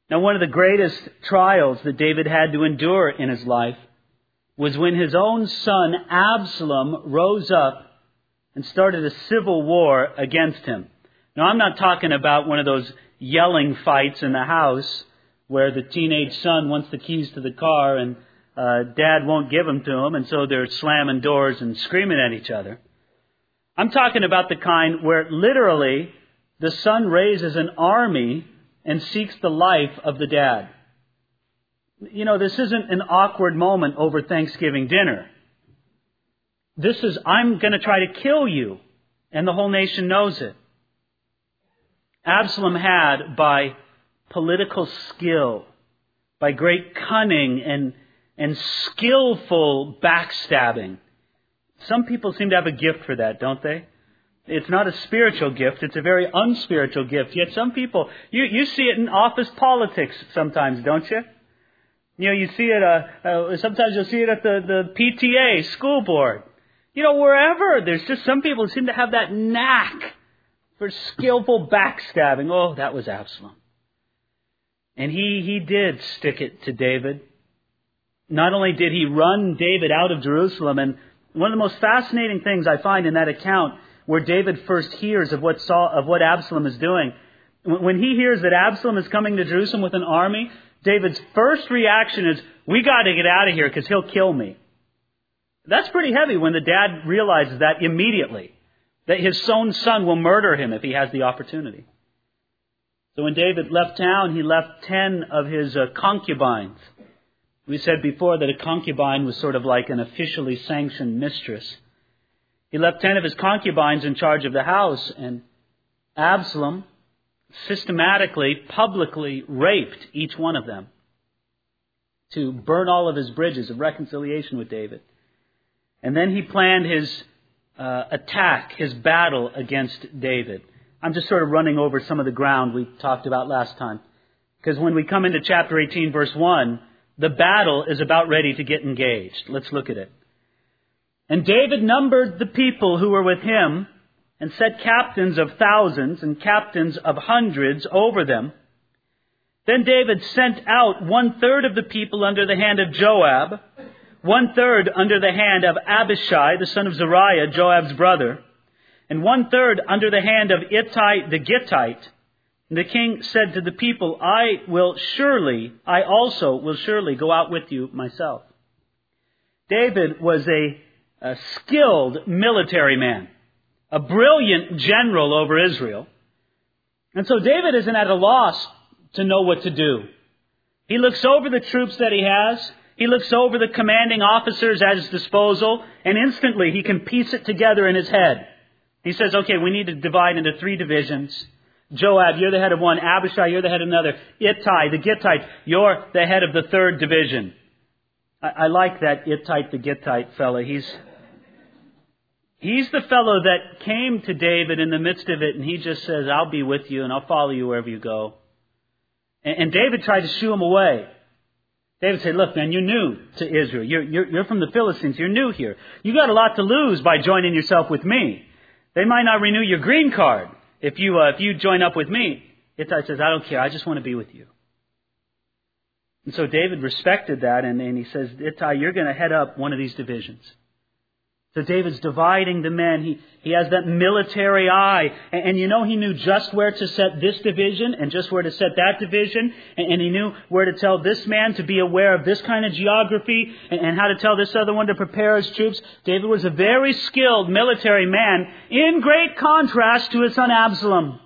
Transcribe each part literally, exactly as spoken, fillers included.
Now, one of the greatest trials that David had to endure in his life was when his own son Absalom rose up and started a civil war against him. Now, I'm not talking about one of those yelling fights in the house where the teenage son wants the keys to the car and uh, dad won't give them to him, and so they're slamming doors and screaming at each other. I'm talking about the kind where literally the son raises an army and seeks the life of the dad. You know, this isn't an awkward moment over Thanksgiving dinner. This is, I'm going to try to kill you, and the whole nation knows it. Absalom had, by political skill, by great cunning and, and skillful backstabbing. Some people seem to have a gift for that, don't they? It's not a spiritual gift. It's a very unspiritual gift. Yet some people, you, you see it in office politics sometimes, don't you? You know, you see it, uh, uh, sometimes you'll see it at the, the P T A, school board. You know, wherever, there's just some people who seem to have that knack for skillful backstabbing. Oh, that was Absalom. And he, he did stick it to David. Not only did he run David out of Jerusalem, and one of the most fascinating things I find in that account where David first hears of what Saul, of what Absalom is doing, when he hears that Absalom is coming to Jerusalem with an army, David's first reaction is, we got to get out of here because he'll kill me. That's pretty heavy when the dad realizes that immediately, that his own son will murder him if he has the opportunity. So when David left town, he left ten of his uh, concubines. We said before that a concubine was sort of like an officially sanctioned mistress. He left ten of his concubines in charge of the house, and Absalom systematically, publicly raped each one of them to burn all of his bridges of reconciliation with David. And then he planned his uh, attack, his battle against David. I'm just sort of running over some of the ground we talked about last time. Because when we come into chapter eighteen, verse one, the battle is about ready to get engaged. Let's look at it. And David numbered the people who were with him and set captains of thousands and captains of hundreds over them. Then David sent out one-third of the people under the hand of Joab, one-third under the hand of Abishai, the son of Zeruiah, Joab's brother, and one-third under the hand of Ittai the Gittite. And the king said to the people, I will surely, I also will surely go out with you myself. David was a, a skilled military man, a brilliant general over Israel. And so David isn't at a loss to know what to do. He looks over the troops that he has. He looks over the commanding officers at his disposal, and instantly he can piece it together in his head. He says, okay, we need to divide into three divisions. Joab, you're the head of one. Abishai, you're the head of another. Ittai, the Gittite, you're the head of the third division. I, I like that Ittai, the Gittite fella. He's, he's the fellow that came to David in the midst of it, and he just says, I'll be with you and I'll follow you wherever you go. And, and David tried to shoo him away. David said, look, man, you're new to Israel. You're, you're, you're from the Philistines. You're new here. You got a lot to lose by joining yourself with me. They might not renew your green card if you uh, if you join up with me. Ittai says, I don't care. I just want to be with you. And so David respected that, and, and he says, Ittai, you're going to head up one of these divisions. So David's dividing the men. He, he has that military eye. And, and you know, he knew just where to set this division and just where to set that division. And, and he knew where to tell this man to be aware of this kind of geography and, and how to tell this other one to prepare his troops. David was a very skilled military man in great contrast to his son Absalom.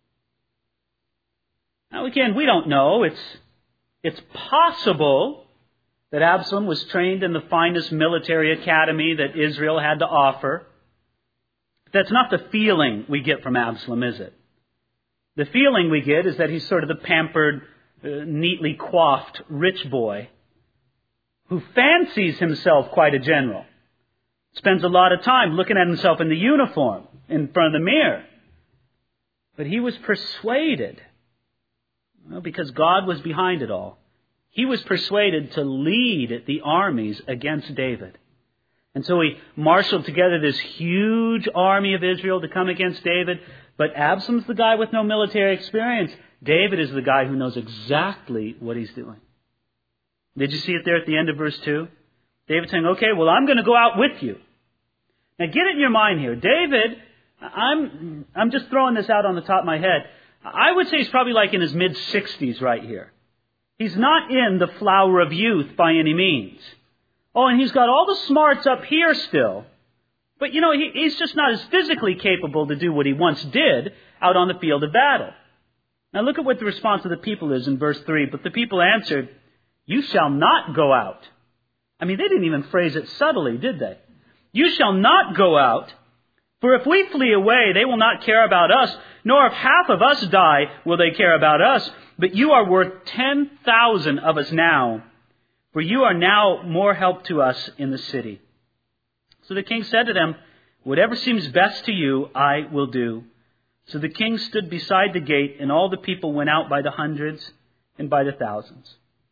Now again, we don't know. It's, it's possible that Absalom was trained in the finest military academy that Israel had to offer. That's not the feeling we get from Absalom, is it? The feeling we get is that he's sort of the pampered, uh, neatly coiffed rich boy who fancies himself quite a general. Spends a lot of time looking at himself in the uniform in front of the mirror. But he was persuaded, well, because God was behind it all. He was persuaded to lead the armies against David. And so he marshaled together this huge army of Israel to come against David. But Absalom's the guy with no military experience. David is the guy who knows exactly what he's doing. Did you see it there at the end of verse two? David saying, okay, well, I'm going to go out with you. Now get it in your mind here. David, I'm, I'm just throwing this out on the top of my head. I would say he's probably like in his mid-sixties right here. He's not in the flower of youth by any means. Oh, and he's got all the smarts up here still. But, you know, he, he's just not as physically capable to do what he once did out on the field of battle. Now look at what the response of the people is in verse three. But the people answered, you shall not go out. I mean, they didn't even phrase it subtly, did they? You shall not go out. For if we flee away, they will not care about us, nor if half of us die, will they care about us. But you are worth ten thousand of us now, for you are now more help to us in the city. So the king said to them, whatever seems best to you, I will do. So the king stood beside the gate, and all the people went out by the hundreds and by the thousands.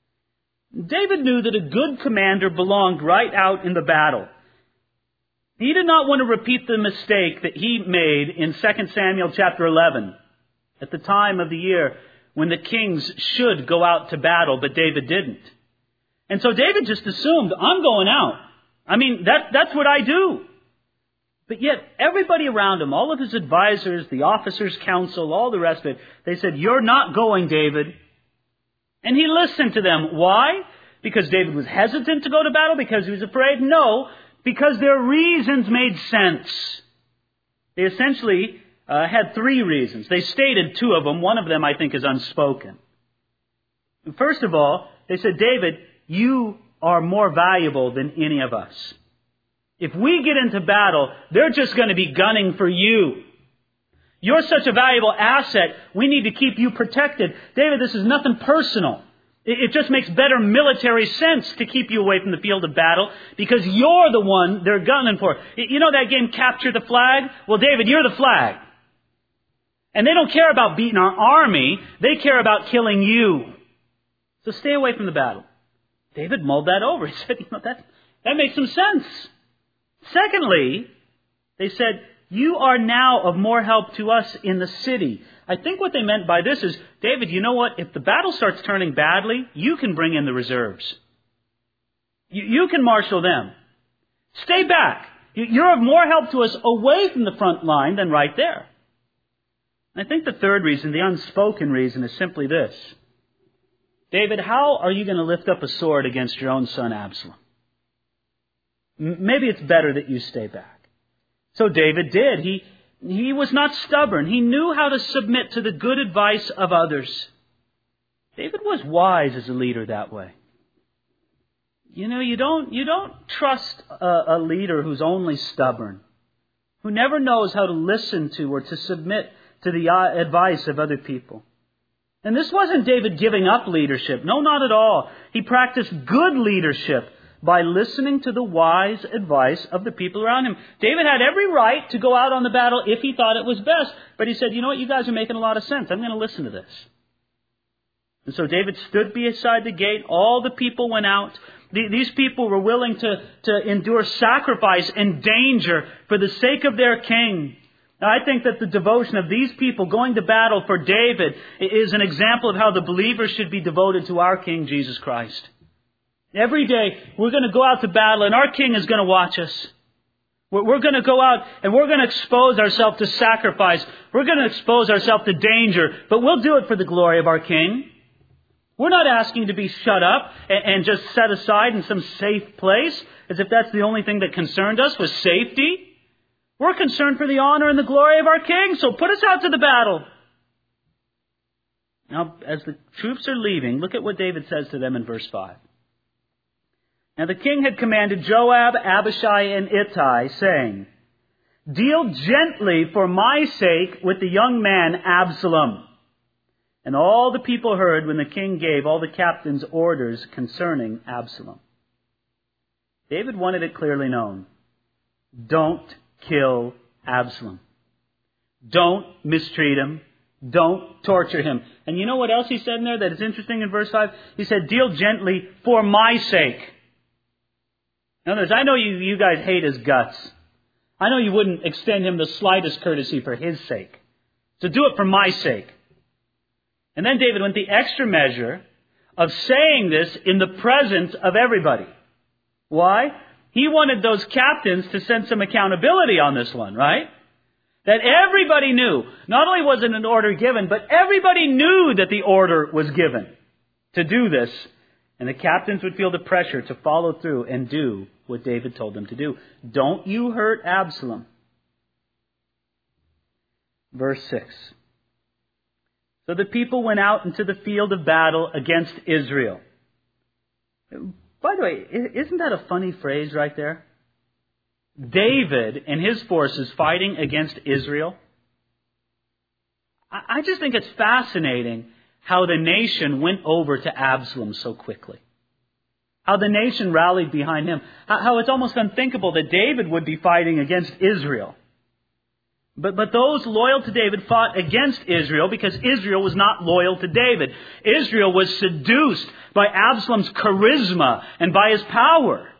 David knew that a good commander belonged right out in the battle. He did not want to repeat the mistake that he made in Second Samuel chapter eleven, at the time of the year when the kings should go out to battle, but David didn't. And so David just assumed, I'm going out. I mean, that, that's what I do. But yet, everybody around him, all of his advisors, the officers' council, all the rest of it, they said, you're not going, David. And he listened to them. Why? Because David was hesitant to go to battle? Because he was afraid? No, because their reasons made sense. They essentially uh, had three reasons. They stated two of them. One of them, I think, is unspoken. First of all, they said, David, you are more valuable than any of us. If we get into battle, they're just going to be gunning for you. You're such a valuable asset, we need to keep you protected. David, this is nothing personal. It just makes better military sense to keep you away from the field of battle because you're the one they're gunning for. You know that game, Capture the Flag? Well, David, you're the flag. And they don't care about beating our army. They care about killing you. So stay away from the battle. David mulled that over. He said, you know, that, that makes some sense. Secondly, they said, you are now of more help to us in the city. I think what they meant by this is, David, you know what? If the battle starts turning badly, you can bring in the reserves. You, you can marshal them. Stay back. You're of more help to us away from the front line than right there. I think the third reason, the unspoken reason, is simply this. David, how are you going to lift up a sword against your own son Absalom? Maybe it's better that you stay back. So David did. He, he was not stubborn. He knew how to submit to the good advice of others. David was wise as a leader that way. You know, you don't, you don't trust a, a leader who's only stubborn, who never knows how to listen to or to submit to the advice of other people. And this wasn't David giving up leadership. No, not at all. He practiced good leadership by listening to the wise advice of the people around him. David had every right to go out on the battle if he thought it was best. But he said, you know what, you guys are making a lot of sense. I'm going to listen to this. And so David stood beside the gate. All the people went out. These people were willing to, to endure sacrifice and danger for the sake of their king. Now, I think that the devotion of these people going to battle for David is an example of how the believers should be devoted to our King, Jesus Christ. Every day, we're going to go out to battle, and our King is going to watch us. We're going to go out, and we're going to expose ourselves to sacrifice. We're going to expose ourselves to danger, but we'll do it for the glory of our King. We're not asking to be shut up and just set aside in some safe place, as if that's the only thing that concerned us was safety. We're concerned for the honor and the glory of our King, so put us out to the battle. Now, as the troops are leaving, look at what David says to them in verse five. Now the king had commanded Joab, Abishai, and Ittai, saying, deal gently for my sake with the young man Absalom. And all the people heard when the king gave all the captains orders concerning Absalom. David wanted it clearly known. Don't kill Absalom. Don't mistreat him. Don't torture him. And you know what else he said in there that is interesting in verse five? He said, deal gently for my sake. In other words, I know you, you guys hate his guts. I know you wouldn't extend him the slightest courtesy for his sake. So do it for my sake. And then David went the extra measure of saying this in the presence of everybody. Why? He wanted those captains to send some accountability on this one, right? That everybody knew. Not only was it an order given, but everybody knew that the order was given to do this. And the captains would feel the pressure to follow through and do what David told them to do. Don't you hurt Absalom. Verse six. So the people went out into the field of battle against Israel. By the way, isn't that a funny phrase right there? David and his forces fighting against Israel. I just think it's fascinating how the nation went over to Absalom so quickly. How the nation rallied behind him. How it's almost unthinkable that David would be fighting against Israel. But, but those loyal to David fought against Israel because Israel was not loyal to David. Israel was seduced by Absalom's charisma and by his power.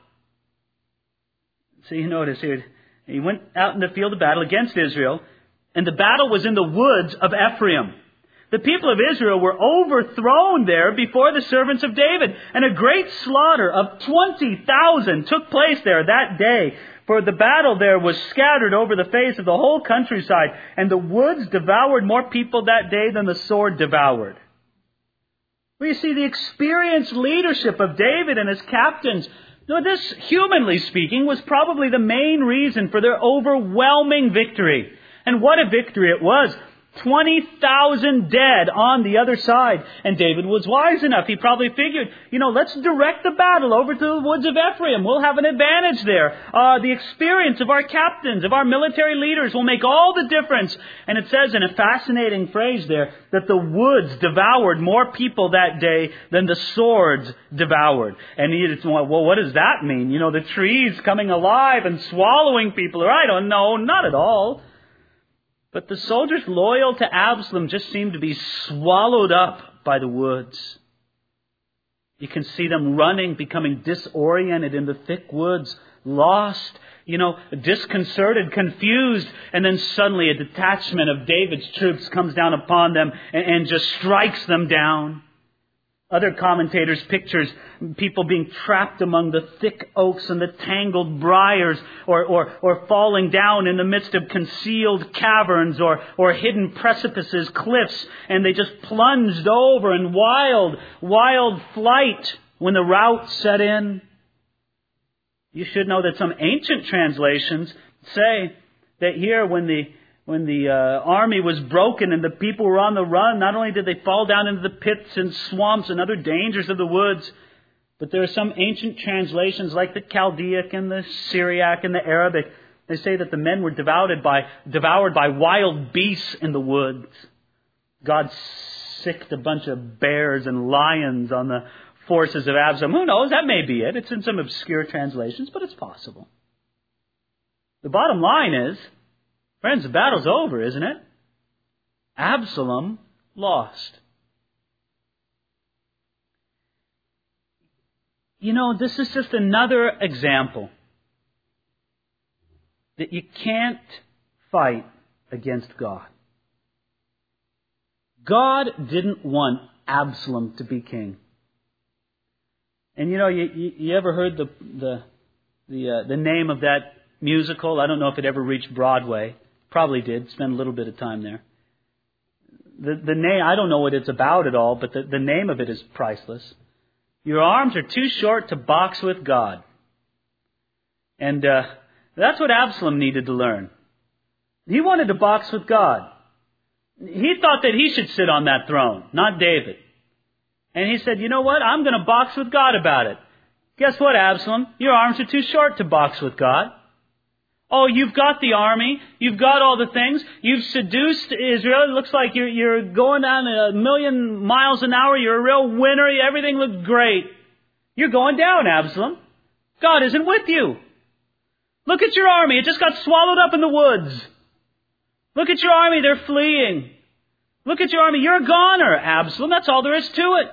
So you notice here, he went out in the field of battle against Israel, and the battle was in the woods of Ephraim. The people of Israel were overthrown there before the servants of David, and a great slaughter of twenty thousand took place there that day. For the battle there was scattered over the face of the whole countryside, and the woods devoured more people that day than the sword devoured. We see the experienced leadership of David and his captains. Now, this, humanly speaking, was probably the main reason for their overwhelming victory. And what a victory it was. twenty thousand dead on the other side. And David was wise enough. He probably figured, you know, let's direct the battle over to the woods of Ephraim. We'll have an advantage there. Uh, the experience of our captains, of our military leaders will make all the difference. And it says in a fascinating phrase there that the woods devoured more people that day than the swords devoured. And he just, well, what does that mean? You know, the trees coming alive and swallowing people. Or I don't know, not at all. But the soldiers loyal to Absalom just seemed to be swallowed up by the woods. You can see them running, becoming disoriented in the thick woods, lost, you know, disconcerted, confused. And then suddenly a detachment of David's troops comes down upon them and, and just strikes them down. Other commentators pictures people being trapped among the thick oaks and the tangled briars, or, or, or falling down in the midst of concealed caverns or, or hidden precipices, cliffs, and they just plunged over in wild, wild flight when the rout set in. You should know that some ancient translations say that here when the When the uh, army was broken and the people were on the run, not only did they fall down into the pits and swamps and other dangers of the woods, but there are some ancient translations like the Chaldaic and the Syriac and the Arabic. They say that the men were devoured by, devoured by wild beasts in the woods. God sicked a bunch of bears and lions on the forces of Absalom. Who knows? That may be it. It's in some obscure translations, but it's possible. The bottom line is, friends, the battle's over, isn't it? Absalom lost. You know, this is just another example that you can't fight against God. God didn't want Absalom to be king. And you know, you, you, you ever heard the the the, uh, the name of that musical? I don't know if it ever reached Broadway. Probably did. Spent a little bit of time there. The the name, I don't know what it's about at all, but the, the name of it is priceless. Your arms are too short to box with God. And uh, that's what Absalom needed to learn. He wanted to box with God. He thought that he should sit on that throne, not David. And he said, you know what? I'm going to box with God about it. Guess what, Absalom? Your arms are too short to box with God. Oh, you've got the army. You've got all the things. You've seduced Israel. It looks like you're, you're going down a million miles an hour. You're a real winner. Everything looks great. You're going down, Absalom. God isn't with you. Look at your army. It just got swallowed up in the woods. Look at your army. They're fleeing. Look at your army. You're a goner, Absalom. That's all there is to it.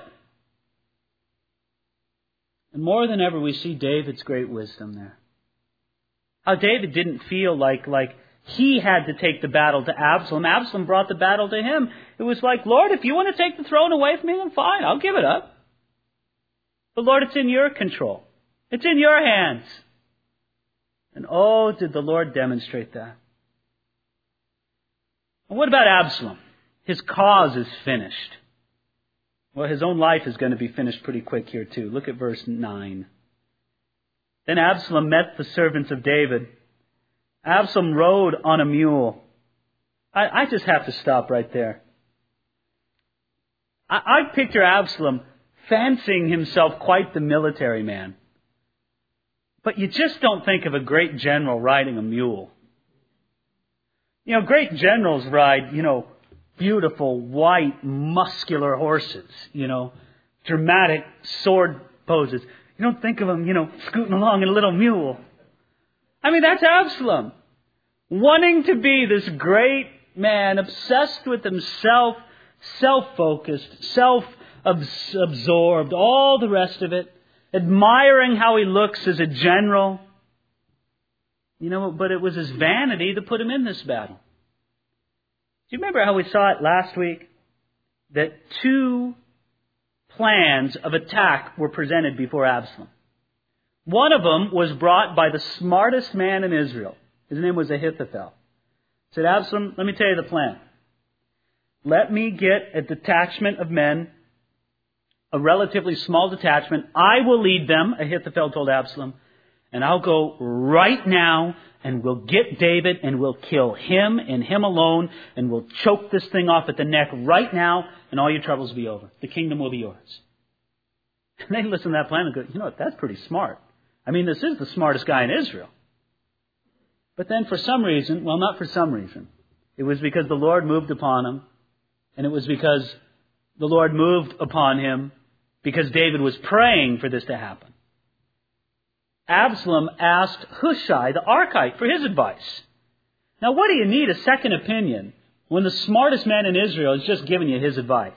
And more than ever, we see David's great wisdom there. How David didn't feel like, like He had to take the battle to Absalom. Absalom brought the battle to him. It was like, Lord, if you want to take the throne away from me, then fine, I'll give it up. But Lord, it's in your control. It's in your hands. And oh, did the Lord demonstrate that. And what about Absalom? His cause is finished. Well, his own life is going to be finished pretty quick here too. Look at verse nine. Then Absalom met the servants of David. Absalom rode on a mule. I, I just have to stop right there. I, I picture Absalom fancying himself quite the military man. But you just don't think of a great general riding a mule. You know, great generals ride, you know, beautiful, white, muscular horses, you know, dramatic sword poses. You don't think of them, you know, scooting along in a little mule. I mean, that's Absalom. Wanting to be this great man, obsessed with himself, self-focused, self-absorbed, all the rest of it, admiring how he looks as a general. You know, but it was his vanity that put him in this battle. Do you remember how we saw it last week? That two plans of attack were presented before Absalom. One of them was brought by the smartest man in Israel. His name was Ahithophel. He said, Absalom, let me tell you the plan. Let me get a detachment of men, a relatively small detachment. I will lead them, Ahithophel told Absalom, and I'll go right now and we'll get David and we'll kill him and him alone and we'll choke this thing off at the neck right now and all your troubles will be over. The kingdom will be yours. And they listen to that plan and go, you know what, that's pretty smart. I mean, this is the smartest guy in Israel. But then for some reason, well, not for some reason, it was because the Lord moved upon him, and it was because the Lord moved upon him because David was praying for this to happen. Absalom asked Hushai, the Archite, for his advice. Now, what do you need a second opinion when the smartest man in Israel is just giving you his advice?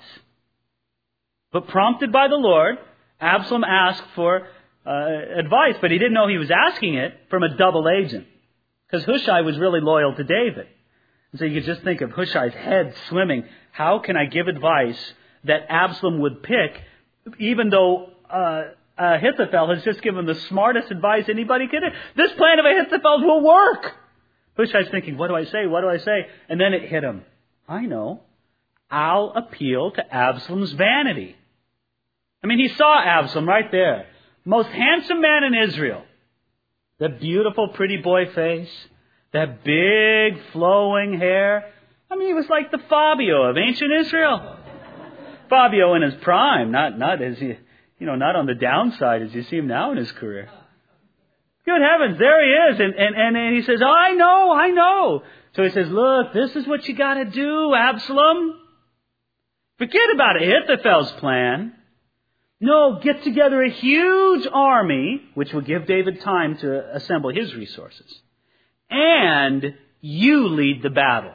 But prompted by the Lord, Absalom asked for uh, advice, but he didn't know he was asking it from a double agent. Because Hushai was really loyal to David. And so you could just think of Hushai's head swimming. How can I give advice that Absalom would pick, even though uh, Ahithophel has just given the smartest advice anybody could? This plan of Ahithophel's will work. Hushai's thinking, what do I say? What do I say? And then it hit him. I know. I'll appeal to Absalom's vanity. I mean, he saw Absalom right there. Most handsome man in Israel. That beautiful, pretty boy face. That big, flowing hair. I mean, he was like the Fabio of ancient Israel. Fabio in his prime, not not as you, you know, not on the downside as you see him now in his career. Good heavens, there he is, and and and, and he says, oh, "I know, I know." So he says, "Look, this is what you got to do, Absalom. Forget about Ahithophel's plan. No, get together a huge army, which will give David time to assemble his resources, and you lead the battle."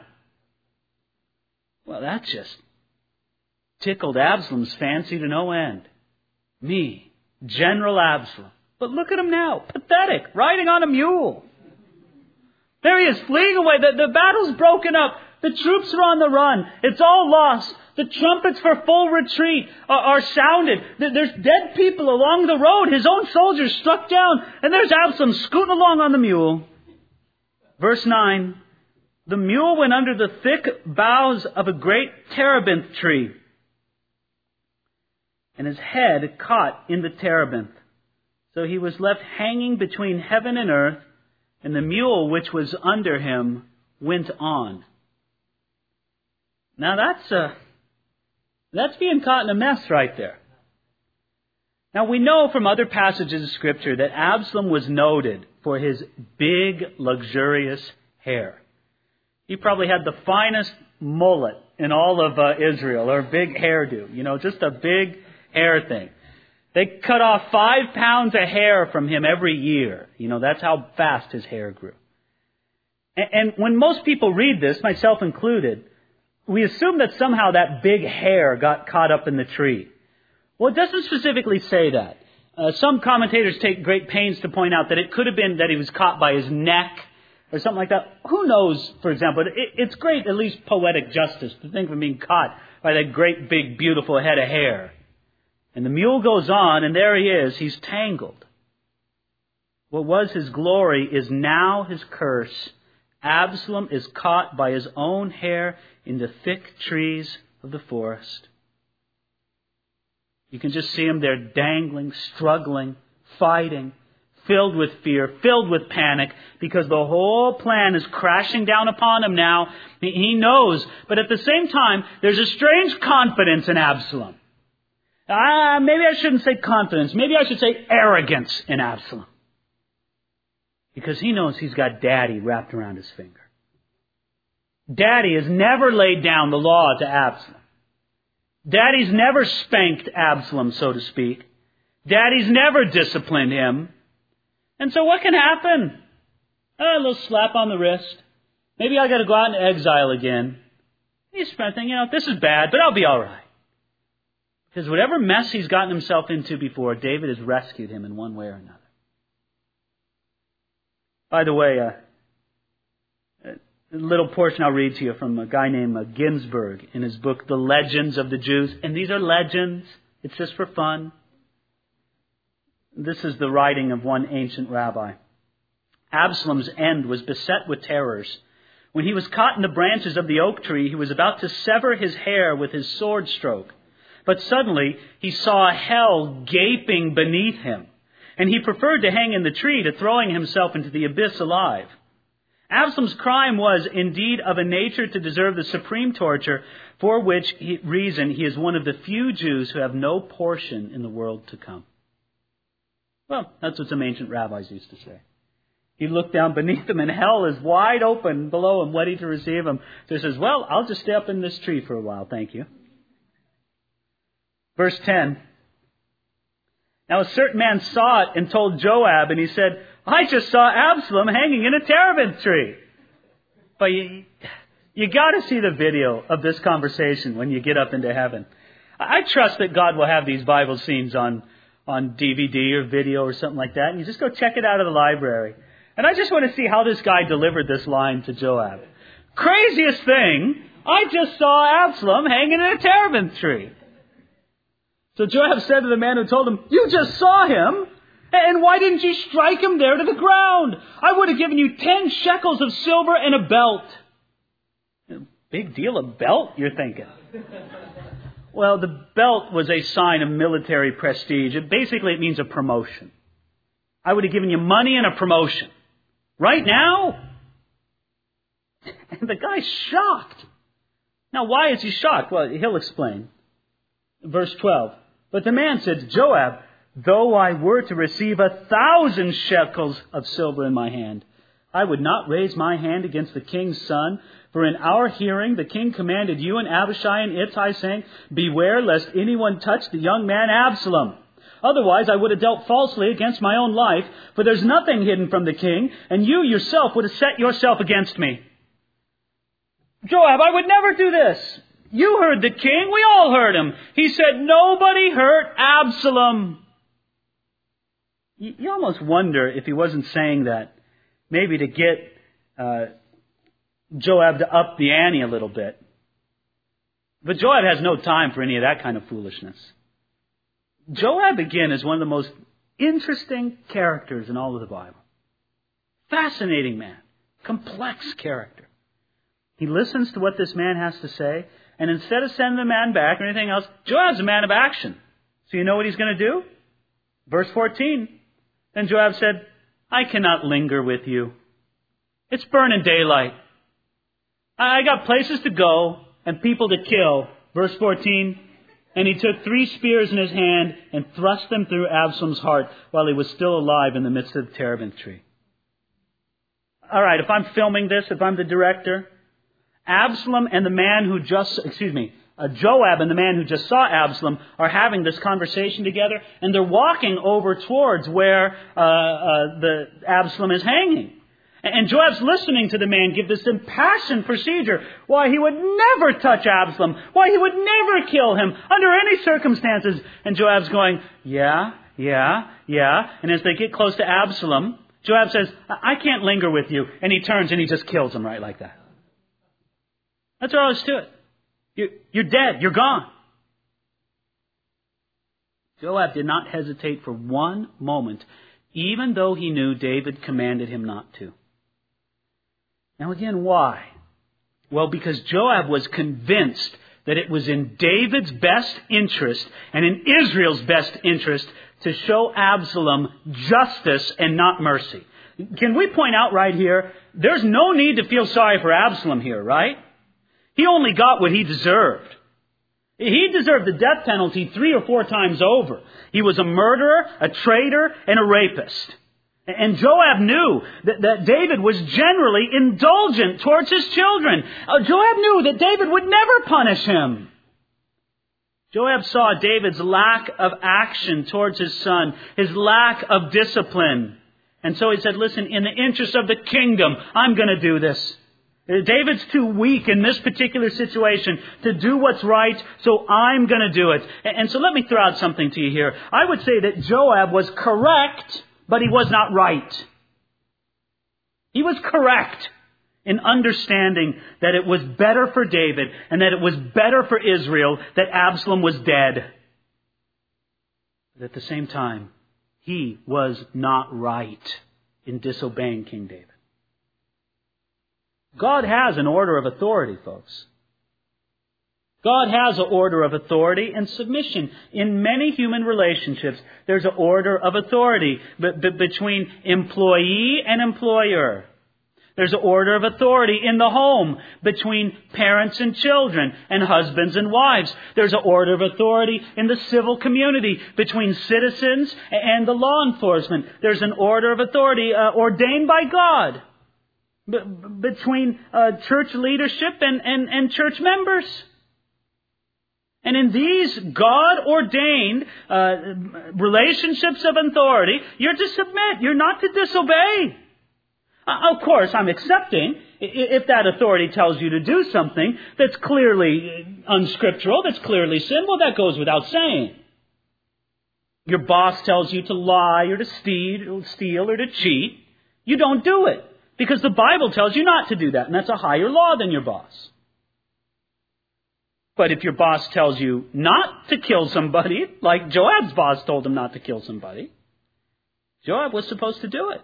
Well, that just tickled Absalom's fancy to no end. Me, General Absalom. But look at him now, pathetic, riding on a mule. There he is, fleeing away. The, the battle's broken up. The troops are on the run. It's all lost. The trumpets for full retreat are, are sounded. There's dead people along the road. His own soldiers struck down. And there's Absalom scooting along on the mule. Verse nine. The mule went under the thick boughs of a great terebinth tree, and his head caught in the terebinth. So he was left hanging between heaven and earth, and the mule which was under him went on. Now that's uh, that's being caught in a mess right there. Now we know from other passages of Scripture that Absalom was noted for his big, luxurious hair. He probably had the finest mullet in all of uh, Israel, or big hairdo, you know, just a big hair thing. They cut off five pounds of hair from him every year. You know, that's how fast his hair grew. And, and when most people read this, myself included, we assume that somehow that big hair got caught up in the tree. Well, it doesn't specifically say that. Uh, some commentators take great pains to point out that it could have been that he was caught by his neck, or something like that. Who knows, for example, it, it's great, at least poetic justice, to think of him being caught by that great, big, beautiful head of hair. And the mule goes on, and there he is. He's tangled. What was his glory is now his curse. Absalom is caught by his own hair in the thick trees of the forest. You can just see him there dangling, struggling, fighting, filled with fear, filled with panic, because the whole plan is crashing down upon him now. He knows, but at the same time, there's a strange confidence in Absalom. Ah, maybe I shouldn't say confidence. Maybe I should say arrogance in Absalom. Because he knows he's got Daddy wrapped around his finger. Daddy has never laid down the law to Absalom. Daddy's never spanked Absalom, so to speak. Daddy's never disciplined him. And so what can happen? Oh, a little slap on the wrist. Maybe I got to go out in exile again. He's thinking, you know, this is bad, but I'll be all right. Because whatever mess he's gotten himself into before, David has rescued him in one way or another. By the way, uh, a little portion I'll read to you from a guy named uh, Ginsburg in his book, The Legends of the Jews. And these are legends. It's just for fun. This is the writing of one ancient rabbi. Absalom's end was beset with terrors. When he was caught in the branches of the oak tree, he was about to sever his hair with his sword stroke. But suddenly he saw hell gaping beneath him, and he preferred to hang in the tree to throwing himself into the abyss alive. Absalom's crime was indeed of a nature to deserve the supreme torture, for which he, reason he is one of the few Jews who have no portion in the world to come. Well, that's what some ancient rabbis used to say. He looked down beneath him, and hell is wide open below him, ready to receive him. So he says, well, I'll just stay up in this tree for a while, thank you. Verse ten. Now a certain man saw it and told Joab, and he said, I just saw Absalom hanging in a terebinth tree. But you, you got to see the video of this conversation when you get up into heaven. I trust that God will have these Bible scenes on, on D V D or video or something like that, and you just go check it out of the library. And I just want to see how this guy delivered this line to Joab. Craziest thing, I just saw Absalom hanging in a terebinth tree. So Joab said to the man who told him, you just saw him, and why didn't you strike him there to the ground? I would have given you ten shekels of silver and a belt. Big deal, a belt, you're thinking. Well, the belt was a sign of military prestige. It basically, it means a promotion. I would have given you money and a promotion. Right now? And the guy's shocked. Now, why is he shocked? Well, he'll explain. Verse twelve. But the man said to Joab, though I were to receive a thousand shekels of silver in my hand, I would not raise my hand against the king's son. For in our hearing the king commanded you and Abishai and Ittai, saying, beware lest anyone touch the young man Absalom. Otherwise I would have dealt falsely against my own life, for there's nothing hidden from the king, and you yourself would have set yourself against me. Joab, I would never do this. You heard the king. We all heard him. He said, nobody hurt Absalom. You almost wonder if he wasn't saying that maybe to get uh, Joab to up the ante a little bit. But Joab has no time for any of that kind of foolishness. Joab, again, is one of the most interesting characters in all of the Bible. Fascinating man. Complex character. He listens to what this man has to say, and instead of sending the man back or anything else, Joab's a man of action. So you know what he's going to do? Verse fourteen. Then Joab said, I cannot linger with you. It's burning daylight. I got places to go and people to kill. Verse fourteen. And he took three spears in his hand and thrust them through Absalom's heart while he was still alive in the midst of the terebinth tree. All right, if I'm filming this, if I'm the director, Absalom and the man who just, excuse me, uh, Joab and the man who just saw Absalom are having this conversation together, and they're walking over towards where uh, uh, the Absalom is hanging. And Joab's listening to the man give this impassioned procedure. Why he would never touch Absalom. Why he would never kill him under any circumstances. And Joab's going, yeah, yeah, yeah. And as they get close to Absalom, Joab says, I can't linger with you. And he turns and he just kills him right like that. That's all there is to it. You're, you're dead. You're gone. Joab did not hesitate for one moment, even though he knew David commanded him not to. Now again, why? Well, because Joab was convinced that it was in David's best interest and in Israel's best interest to show Absalom justice and not mercy. Can we point out right here, there's no need to feel sorry for Absalom here, right? He only got what he deserved. He deserved the death penalty three or four times over. He was a murderer, a traitor, and a rapist. And Joab knew that, that David was generally indulgent towards his children. Uh, Joab knew that David would never punish him. Joab saw David's lack of action towards his son, his lack of discipline. And so he said, listen, in the interest of the kingdom, I'm going to do this. David's too weak in this particular situation to do what's right, so I'm going to do it. And so let me throw out something to you here. I would say that Joab was correct, but he was not right. He was correct in understanding that it was better for David and that it was better for Israel that Absalom was dead. But at the same time, he was not right in disobeying King David. God has an order of authority, folks. God has an order of authority and submission. In many human relationships, there's an order of authority b- b- between employee and employer. There's an order of authority in the home between parents and children and husbands and wives. There's an order of authority in the civil community between citizens and the law enforcement. There's an order of authority uh, ordained by God b- between uh, church leadership and, and, and church members. And in these God-ordained uh, relationships of authority, you're to submit. You're not to disobey. Uh, of course, I'm accepting if that authority tells you to do something that's clearly unscriptural, that's clearly sin, well, that goes without saying. Your boss tells you to lie or to steal, steal or to cheat. You don't do it because the Bible tells you not to do that, and that's a higher law than your boss. But if your boss tells you not to kill somebody, like Joab's boss told him not to kill somebody, Joab was supposed to do it.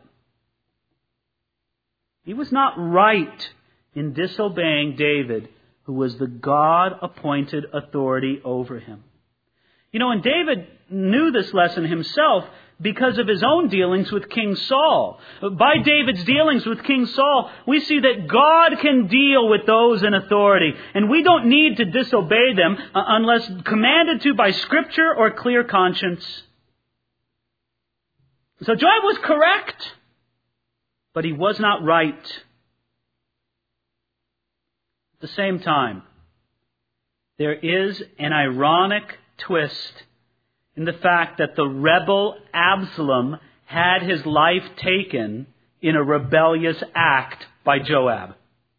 He was not right in disobeying David, who was the God-appointed authority over him. You know, and David knew this lesson himself because of his own dealings with King Saul. By David's dealings with King Saul, we see that God can deal with those in authority. And we don't need to disobey them unless commanded to by Scripture or clear conscience. So Joab was correct, but he was not right. At the same time, there is an ironic twist in the fact that the rebel Absalom had his life taken in a rebellious act by Joab.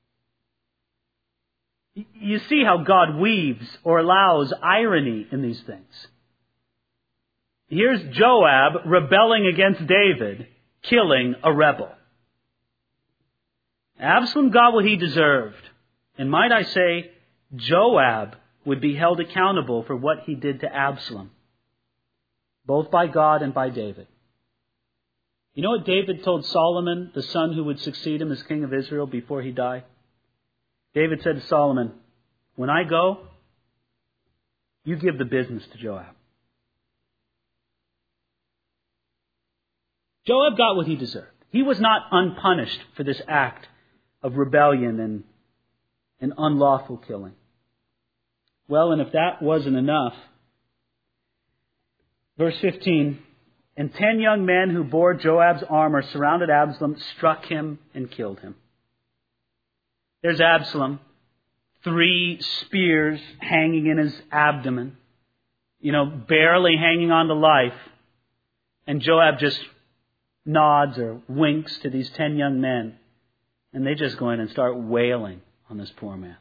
You see how God weaves or allows irony in these things. Here's Joab rebelling against David, killing a rebel. Absalom got what he deserved. And might I say, Joab would be held accountable for what he did to Absalom, both by God and by David. You know what David told Solomon, the son who would succeed him as king of Israel, before he died? David said to Solomon, when I go, you give the business to Joab. Joab got what he deserved. He was not unpunished for this act of rebellion and, and unlawful killing. Well, and if that wasn't enough, verse fifteen, and ten young men who bore Joab's armor surrounded Absalom, struck him, and killed him. There's Absalom, three spears hanging in his abdomen, you know, barely hanging on to life. And Joab just nods or winks to these ten young men, and they just go in and start wailing on this poor man.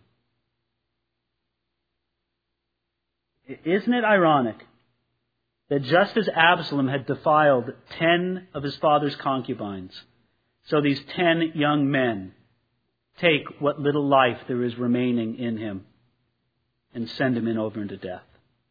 Isn't it ironic that just as Absalom had defiled ten of his father's concubines, So these ten young men take what little life there is remaining in him and send him in over into death.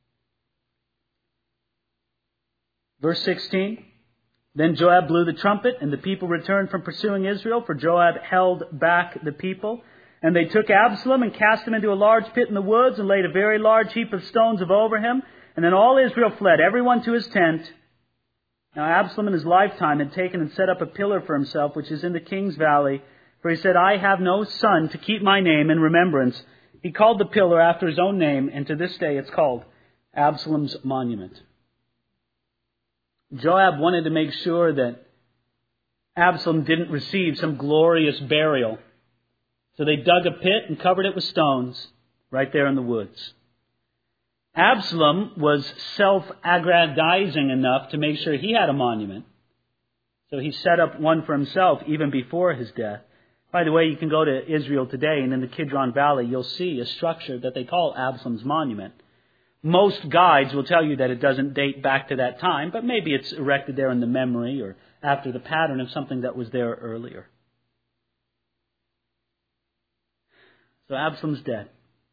Verse sixteen, then Joab blew the trumpet, and the people returned from pursuing Israel, for Joab held back the people. And they took Absalom and cast him into a large pit in the woods and laid a very large heap of stones over him. And then all Israel fled, everyone to his tent. Now Absalom in his lifetime had taken and set up a pillar for himself, which is in the king's valley. For he said, I have no son to keep my name in remembrance. He called the pillar after his own name, and to this day it's called Absalom's monument. Joab wanted to make sure that Absalom didn't receive some glorious burial. So they dug a pit and covered it with stones right there in the woods. Absalom was self-aggrandizing enough to make sure he had a monument. So he set up one for himself even before his death. By the way, you can go to Israel today, and in the Kidron Valley, you'll see a structure that they call Absalom's monument. Most guides will tell you that it doesn't date back to that time, but maybe it's erected there in the memory or after the pattern of something that was there earlier. So Absalom's dead.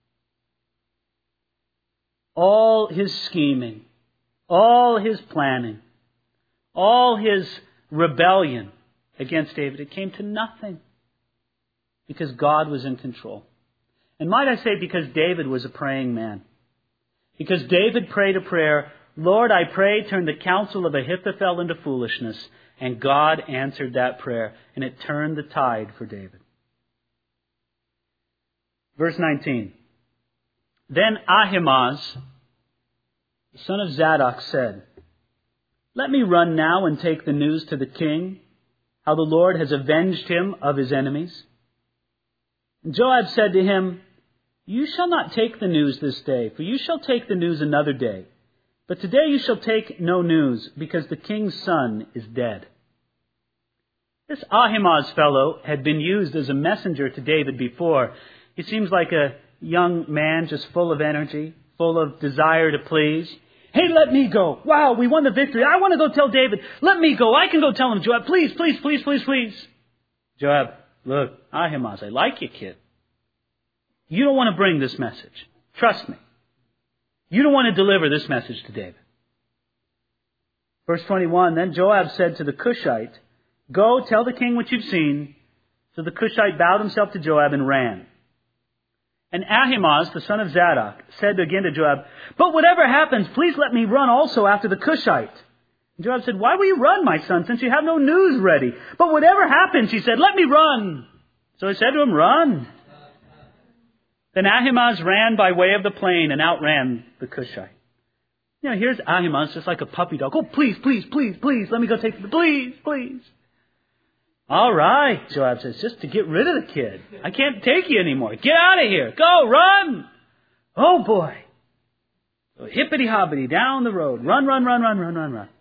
All his scheming, all his planning, all his rebellion against David, it came to nothing because God was in control. And might I say, because David was a praying man. Because David prayed a prayer, Lord, I pray, turn the counsel of Ahithophel into foolishness. And God answered that prayer, and it turned the tide for David. Verse nineteen. Then Ahimaaz, the son of Zadok, said, let me run now and take the news to the king, how the Lord has avenged him of his enemies. And Joab said to him, you shall not take the news this day, for you shall take the news another day. But today you shall take no news, because the king's son is dead. This Ahimaaz fellow had been used as a messenger to David before. He seems like a young man just full of energy, full of desire to please. Hey, let me go. Wow, we won the victory. I want to go tell David. Let me go. I can go tell him, Joab. Please, please, please, please, please. Joab, look, Ahimaaz, I like you, kid. You don't want to bring this message. Trust me. You don't want to deliver this message to David. Verse twenty-one, then Joab said to the Cushite, go, tell the king what you've seen. So the Cushite bowed himself to Joab and ran. And Ahimaaz, the son of Zadok, said again to Joab, but whatever happens, please let me run also after the Cushite. And Joab said, why will you run, my son, since you have no news ready? But whatever happens, he said, let me run. So he said to him, run. Then Ahimaaz ran by way of the plain and outran the Cushite. You know, here's Ahimaaz just like a puppy dog. Oh, please, please, please, please, let me go take the, please, please. All right, Joab says, just to get rid of the kid. I can't take you anymore. Get out of here. Go, run. Oh, boy. So hippity-hoppity down the road. Run, run, run, run, run, run, run.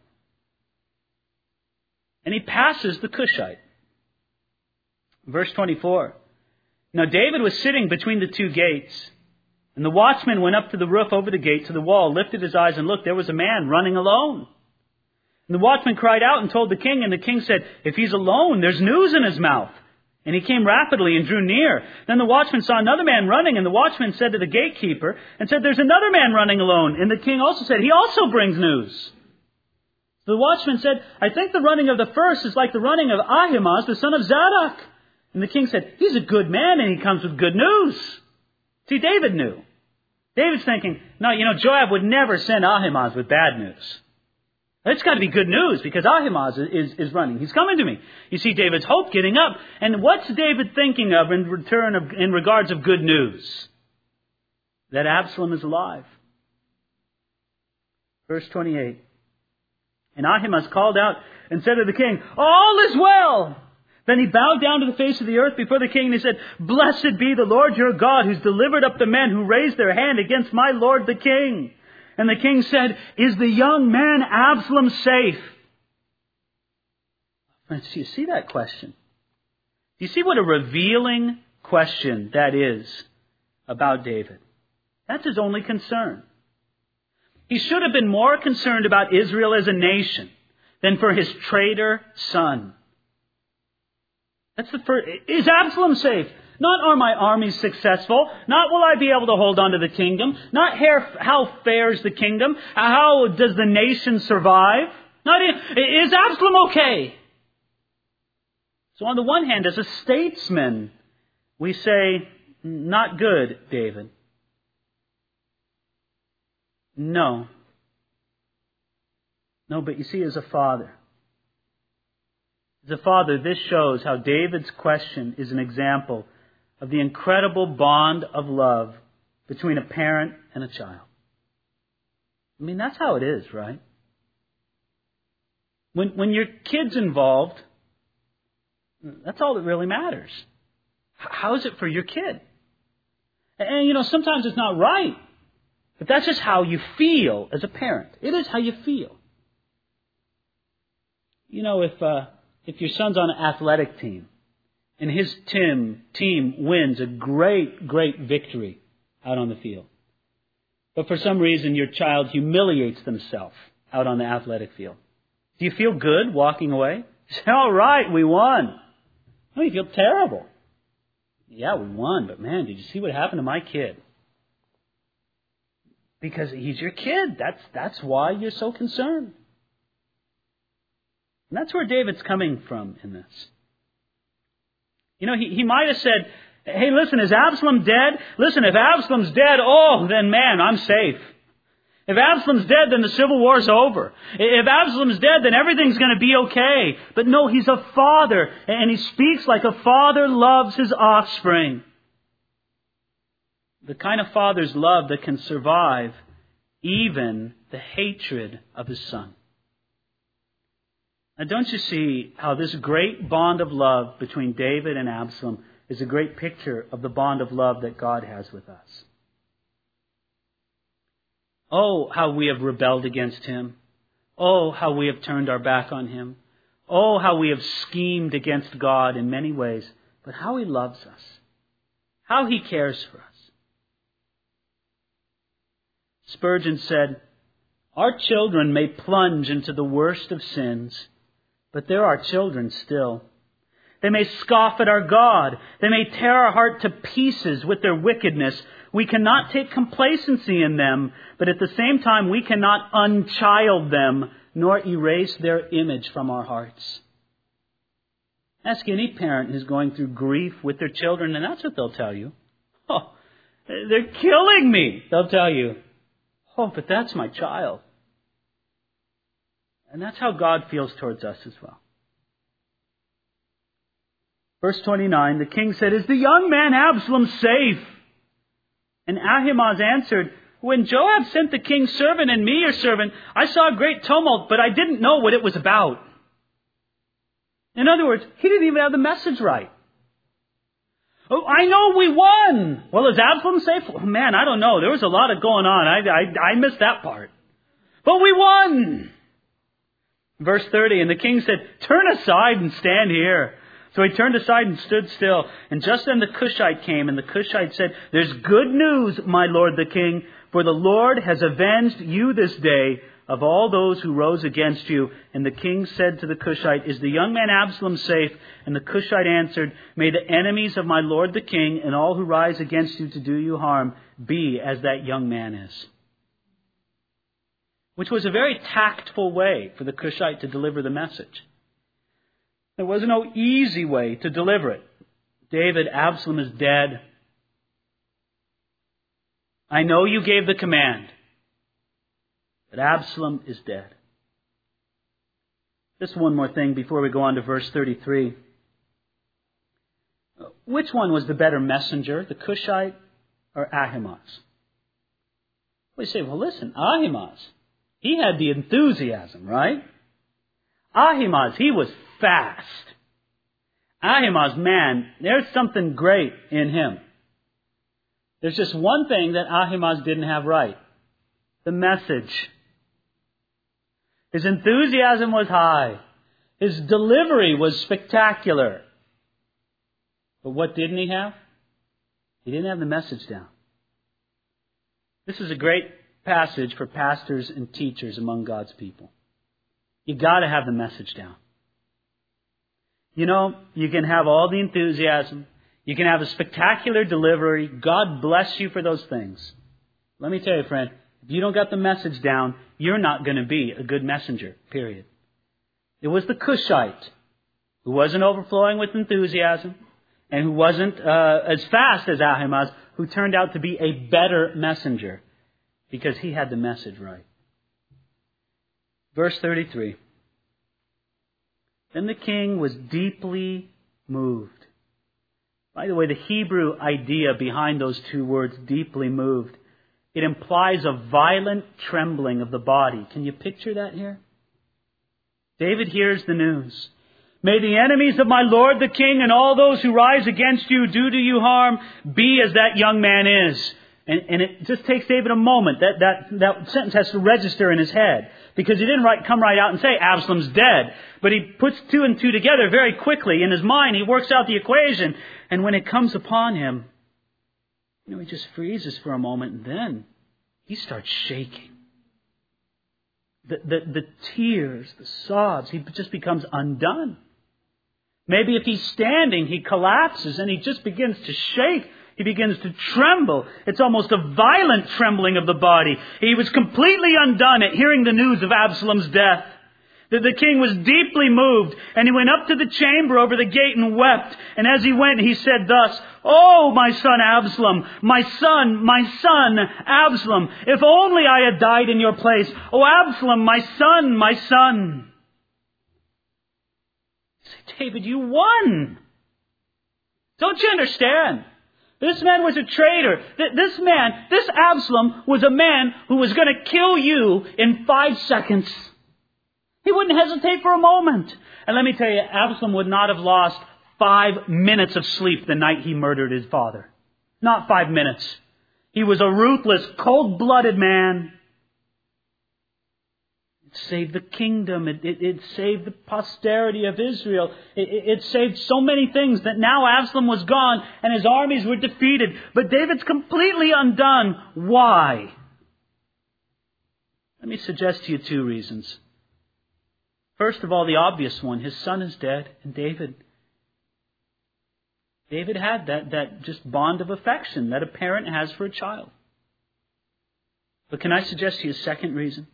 And he passes the Cushite. Verse twenty-four. Now David was sitting between the two gates, and the watchman went up to the roof over the gate to the wall, lifted his eyes, and looked, there was a man running alone. And the watchman cried out and told the king, and the king said, if he's alone, there's news in his mouth. And he came rapidly and drew near. Then the watchman saw another man running, and the watchman said to the gatekeeper, and said, there's another man running alone. And the king also said, he also brings news. So the watchman said, I think the running of the first is like the running of Ahimaaz, the son of Zadok. And the king said, he's a good man, and he comes with good news. See, David knew. David's thinking, no, you know, Joab would never send Ahimaaz with bad news. It's got to be good news because Ahimaaz is, is running. He's coming to me. You see David's hope getting up. And what's David thinking of in return of, in regards of good news? That Absalom is alive. Verse twenty-eight. And Ahimaaz called out and said to the king, all is well. Then he bowed down to the face of the earth before the king and he said, blessed be the Lord your God who's delivered up the men who raised their hand against my lord the king. And the king said, is the young man Absalom safe? Friends, do you see that question? Do you see what a revealing question that is about David? That's his only concern. He should have been more concerned about Israel as a nation than for his traitor son. That's the first. Is Absalom safe? Not are my armies successful. Not will I be able to hold on to the kingdom. Not how fares the kingdom. How does the nation survive? Not is Absalom okay? So on the one hand, as a statesman, we say, not good, David. No. No, but you see, as a father, as a father, this shows how David's question is an example of the incredible bond of love between a parent and a child. I mean, that's how it is, right? When, when your kid's involved, that's all that really matters. How is it for your kid? And, you know, sometimes it's not right. But that's just how you feel as a parent. It is how you feel. You know, if uh, if your son's on an athletic team and his team, team wins a great, great victory out on the field, but for some reason your child humiliates themselves out on the athletic field, do you feel good walking away? You say, all right, we won. No, you feel terrible. Yeah, we won, but man, did you see what happened to my kid? Because he's your kid. That's that's why you're so concerned. And that's where David's coming from in this. You know, he, he might have said, hey, listen, is Absalom dead? Listen, if Absalom's dead, oh, then man, I'm safe. If Absalom's dead, then the civil war's over. If Absalom's dead, then everything's going to be okay. But no, he's a father, and he speaks like a father loves his offspring. The kind of father's love that can survive even the hatred of his son. Now, don't you see how this great bond of love between David and Absalom is a great picture of the bond of love that God has with us? Oh, how we have rebelled against him. Oh, how we have turned our back on him. Oh, how we have schemed against God in many ways. But how he loves us. How he cares for us. Spurgeon said, our children may plunge into the worst of sins, but they're our children still. They may scoff at our God. They may tear our heart to pieces with their wickedness. We cannot take complacency in them, but at the same time we cannot unchild them, nor erase their image from our hearts. Ask any parent who's going through grief with their children, and that's what they'll tell you. Oh, they're killing me, they'll tell you. Oh, but that's my child. And that's how God feels towards us as well. Verse twenty-nine, the king said, is the young man Absalom safe? And Ahimaaz answered, when Joab sent the king's servant and me, your servant, I saw a great tumult, but I didn't know what it was about. In other words, he didn't even have the message right. Oh, I know we won. Well, is Absalom safe? Oh, man, I don't know. There was a lot of going on. I, I, I missed that part. But we won. Verse thirty, and the king said, turn aside and stand here. So he turned aside and stood still. And just then the Cushite came, and the Cushite said, there's good news, my lord the king, for the Lord has avenged you this day of all those who rose against you. And the king said to the Cushite, is the young man Absalom safe? And the Cushite answered, may the enemies of my lord the king and all who rise against you to do you harm be as that young man is. Which was a very tactful way for the Cushite to deliver the message. There was no easy way to deliver it. David, Absalom is dead. I know you gave the command, but Absalom is dead. Just one more thing before we go on to verse thirty-three. Which one was the better messenger, the Cushite or Ahimaaz? We say, well, listen, Ahimaaz, he had the enthusiasm, right? Ahimaaz, he was fast. Ahimaaz, man, there's something great in him. There's just one thing that Ahimaaz didn't have right. The message. His enthusiasm was high. His delivery was spectacular. But what didn't he have? He didn't have the message down. This is a great passage for pastors and teachers among God's people. You got to have the message down. You know, you can have all the enthusiasm. You can have a spectacular delivery. God bless you for those things. Let me tell you, friend, if you don't got the message down, you're not going to be a good messenger, period. It was the Cushite who wasn't overflowing with enthusiasm and who wasn't uh, as fast as Ahimaaz, who turned out to be a better messenger because he had the message right. Verse thirty-three. Then the king was deeply moved. By the way, the Hebrew idea behind those two words, deeply moved, it implies a violent trembling of the body. Can you picture that here? David hears the news. May the enemies of my Lord the King and all those who rise against you do to you harm be as that young man is. And, and it just takes David a moment. That, that, that sentence has to register in his head. Because he didn't write, come right out and say, Absalom's dead. But he puts two and two together very quickly. In his mind, he works out the equation. And when it comes upon him, you know, he just freezes for a moment. And then he starts shaking. The, the, the tears, the sobs, he just becomes undone. Maybe if he's standing, he collapses and he just begins to shake. He begins to tremble. It's almost a violent trembling of the body. He was completely undone at hearing the news of Absalom's death. The, the king was deeply moved, and he went up to the chamber over the gate and wept. And as he went, he said thus, "Oh, my son Absalom, my son, my son Absalom, if only I had died in your place. Oh, Absalom, my son, my son." You say, David, you won. Don't you understand? This man was a traitor. This man, this Absalom, was a man who was going to kill you in five seconds. He wouldn't hesitate for a moment. And let me tell you, Absalom would not have lost five minutes of sleep the night he murdered his father. Not five minutes. He was a ruthless, cold-blooded man. It saved the kingdom. It, it, it saved the posterity of Israel. It, it, it saved so many things that now Absalom was gone and his armies were defeated. But David's completely undone. Why? Let me suggest to you two reasons. First of all, the obvious one. His son is dead. And David, David had that, that just bond of affection that a parent has for a child. But can I suggest to you a second reason?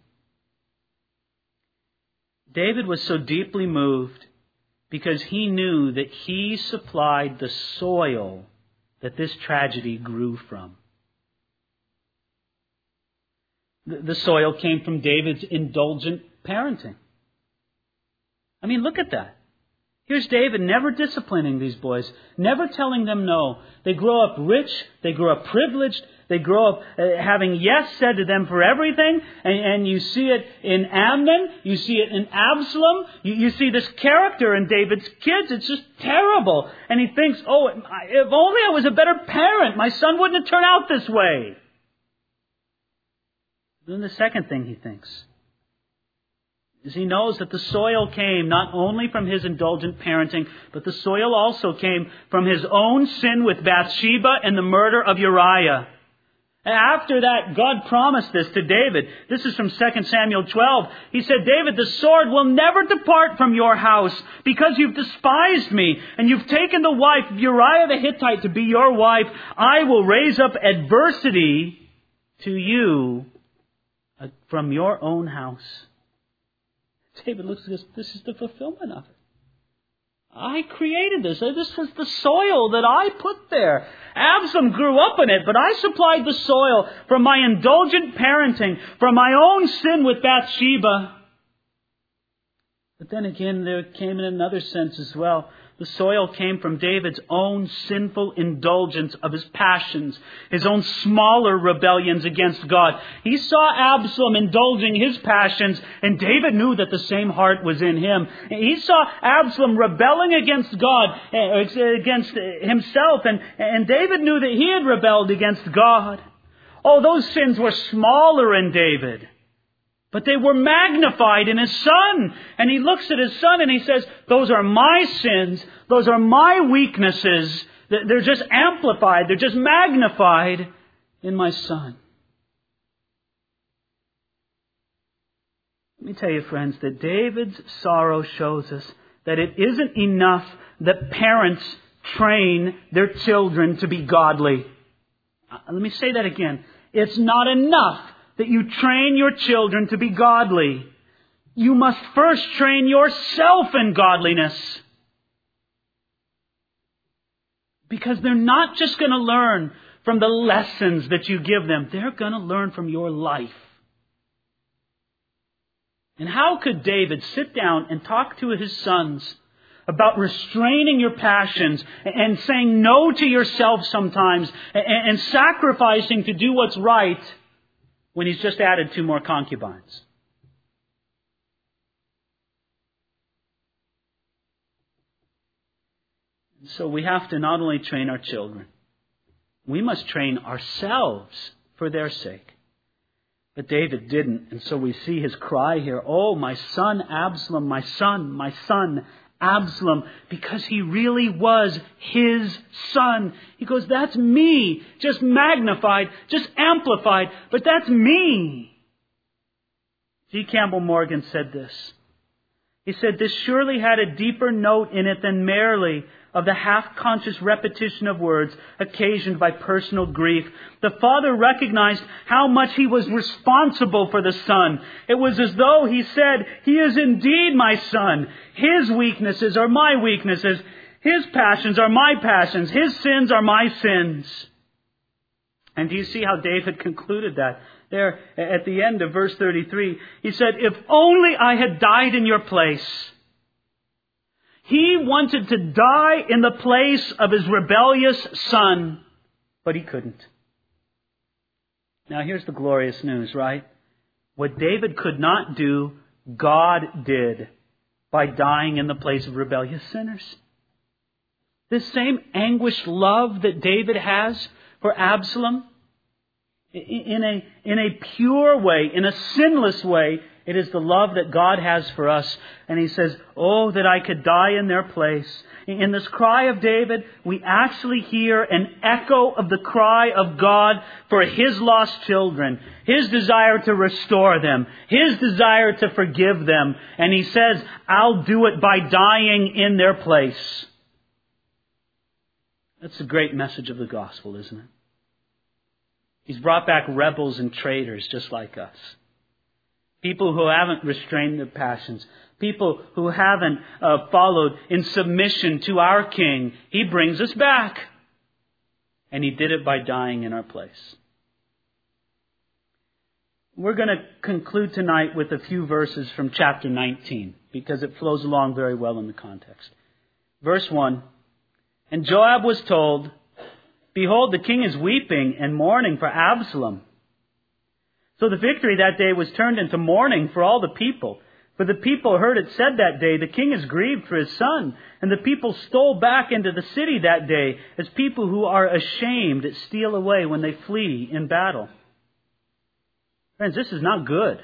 David was so deeply moved because he knew that he supplied the soil that this tragedy grew from. The soil came from David's indulgent parenting. I mean, look at that. Here's David never disciplining these boys, never telling them no. They grow up rich, they grow up privileged, they grow up uh, having yes said to them for everything. And, and you see it in Amnon, you see it in Absalom, you, you see this character in David's kids. It's just terrible. And he thinks, oh, if only I was a better parent, my son wouldn't have turned out this way. Then the second thing he thinks is he knows that the soil came not only from his indulgent parenting, but the soil also came from his own sin with Bathsheba and the murder of Uriah. After that, God promised this to David. This is from Second Samuel twelve. He said, David, the sword will never depart from your house because you've despised me and you've taken the wife of Uriah the Hittite to be your wife. I will raise up adversity to you from your own house. David looks at this. This is the fulfillment of it. I created this. This is the soil that I put there. Absalom grew up in it, but I supplied the soil from my indulgent parenting, from my own sin with Bathsheba. But then again, there came in another sense as well. The soil came from David's own sinful indulgence of his passions, his own smaller rebellions against God. He saw Absalom indulging his passions, and David knew that the same heart was in him. He saw Absalom rebelling against God, against himself, and, and David knew that he had rebelled against God. Oh, those sins were smaller in David, but they were magnified in his son. And he looks at his son and he says, those are my sins. Those are my weaknesses. They're just amplified. They're just magnified in my son. Let me tell you, friends, that David's sorrow shows us that it isn't enough that parents train their children to be godly. Uh, let me say that again. It's not enough that you train your children to be godly. You must first train yourself in godliness. Because they're not just going to learn from the lessons that you give them. They're going to learn from your life. And how could David sit down and talk to his sons about restraining your passions and saying no to yourself sometimes and sacrificing to do what's right when he's just added two more concubines? So we have to not only train our children, we must train ourselves for their sake. But David didn't, and so we see his cry here, "Oh, my son Absalom, my son, my son Absalom," because he really was his son. He goes, "That's me," just magnified, just amplified, but that's me. G. Campbell Morgan said this. He said, "This surely had a deeper note in it than merely of the half-conscious repetition of words occasioned by personal grief. The father recognized how much he was responsible for the son. It was as though he said, 'He is indeed my son. His weaknesses are my weaknesses. His passions are my passions. His sins are my sins.'" And do you see how David concluded that? There at the end of verse thirty-three, he said, "If only I had died in your place." He wanted to die in the place of his rebellious son, but he couldn't. Now here's the glorious news, right? What David could not do, God did by dying in the place of rebellious sinners. This same anguished love that David has for Absalom, in a, in a pure way, in a sinless way, it is the love that God has for us. And he says, "Oh, that I could die in their place." In this cry of David, we actually hear an echo of the cry of God for his lost children. His desire to restore them. His desire to forgive them. And he says, "I'll do it by dying in their place." That's the great message of the gospel, isn't it? He's brought back rebels and traitors just like us. People who haven't restrained their passions. People who haven't uh, followed in submission to our King. He brings us back. And he did it by dying in our place. We're going to conclude tonight with a few verses from chapter nineteen, because it flows along very well in the context. Verse one, "And Joab was told, 'Behold, the king is weeping and mourning for Absalom.' So the victory that day was turned into mourning for all the people. For the people heard it said that day, 'The king is grieved for his son.' And the people stole back into the city that day as people who are ashamed steal away when they flee in battle." Friends, this is not good.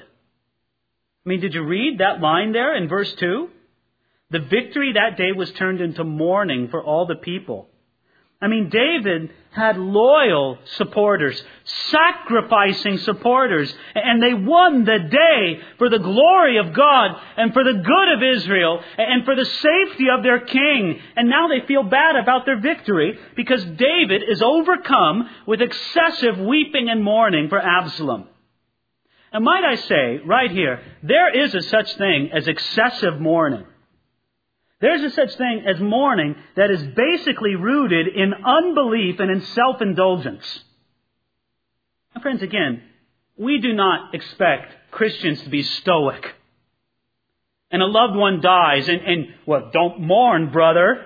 I mean, did you read that line there in verse two? The victory that day was turned into mourning for all the people. I mean, David had loyal supporters, sacrificing supporters, and they won the day for the glory of God and for the good of Israel and for the safety of their king. And now they feel bad about their victory because David is overcome with excessive weeping and mourning for Absalom. And might I say, right here, there is a such thing as excessive mourning. There's a such thing as mourning that is basically rooted in unbelief and in self-indulgence. Now, friends, again, we do not expect Christians to be stoic. And a loved one dies and, and well, don't mourn, brother.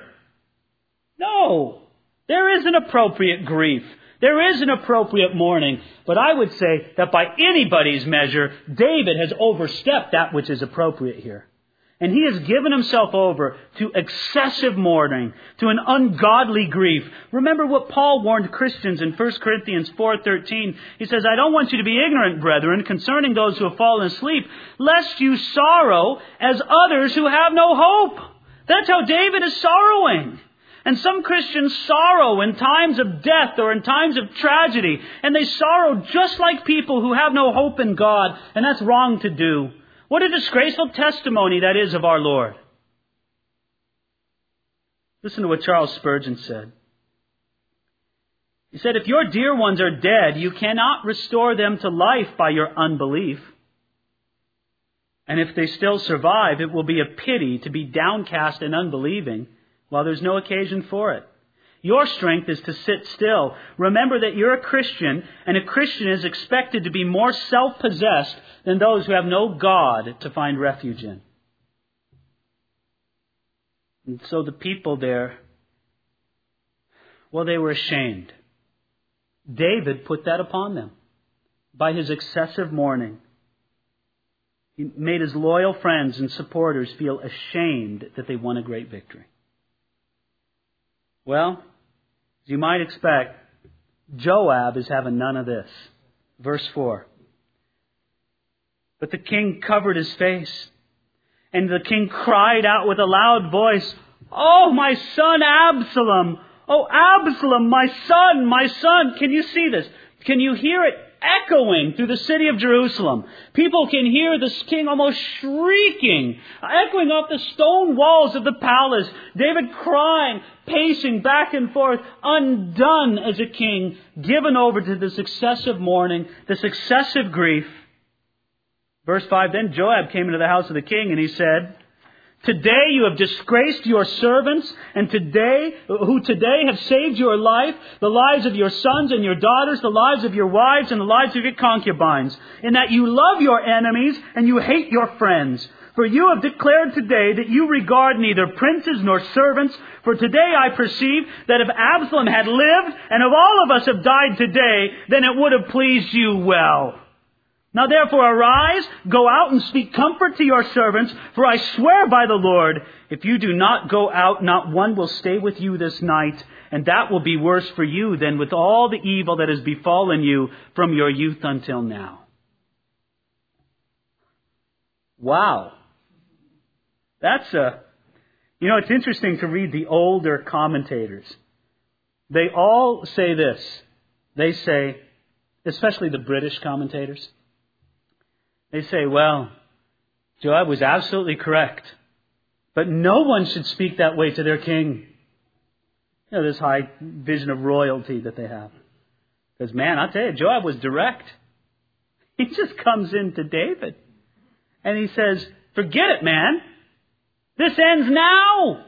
No, there is an appropriate grief. There is an appropriate mourning. But I would say that by anybody's measure, David has overstepped that which is appropriate here. And he has given himself over to excessive mourning, to an ungodly grief. Remember what Paul warned Christians in First Corinthians four thirteen. He says, "I don't want you to be ignorant, brethren, concerning those who have fallen asleep, lest you sorrow as others who have no hope." That's how David is sorrowing. And some Christians sorrow in times of death or in times of tragedy. And they sorrow just like people who have no hope in God. And that's wrong to do. What a disgraceful testimony that is of our Lord. Listen to what Charles Spurgeon said. He said, if your dear ones are dead, you cannot restore them to life by your unbelief. And if they still survive, it will be a pity to be downcast and unbelieving while there's no occasion for it. Your strength is to sit still. Remember that you're a Christian, and a Christian is expected to be more self-possessed than those who have no God to find refuge in. And so the people there, well, they were ashamed. David put that upon them by his excessive mourning. He made his loyal friends and supporters feel ashamed that they won a great victory. Well, as you might expect, Joab is having none of this. Verse four. But the king covered his face, and the king cried out with a loud voice, "Oh, my son Absalom! Oh, Absalom, my son, my son!" Can you see this? Can you hear it echoing through the city of Jerusalem? People can hear this king almost shrieking, echoing off the stone walls of the palace. David crying, pacing back and forth, undone as a king, given over to this excessive mourning, this excessive grief. Verse five, then Joab came into the house of the king and he said, "Today you have disgraced your servants, and today, who today have saved your life, the lives of your sons and your daughters, the lives of your wives and the lives of your concubines, in that you love your enemies and you hate your friends. For you have declared today that you regard neither princes nor servants. For today I perceive that if Absalom had lived, and if all of us have died today, then it would have pleased you well. Now therefore arise, go out and speak comfort to your servants, for I swear by the Lord, if you do not go out, not one will stay with you this night, and that will be worse for you than with all the evil that has befallen you from your youth until now." Wow. That's a, you know, it's interesting to read the older commentators. They all say this. They say, especially the British commentators, they say, well, Joab was absolutely correct, but no one should speak that way to their king. You know, this high vision of royalty that they have. Because, man, I'll tell you, Joab was direct. He just comes into David and he says, forget it, man. This ends now.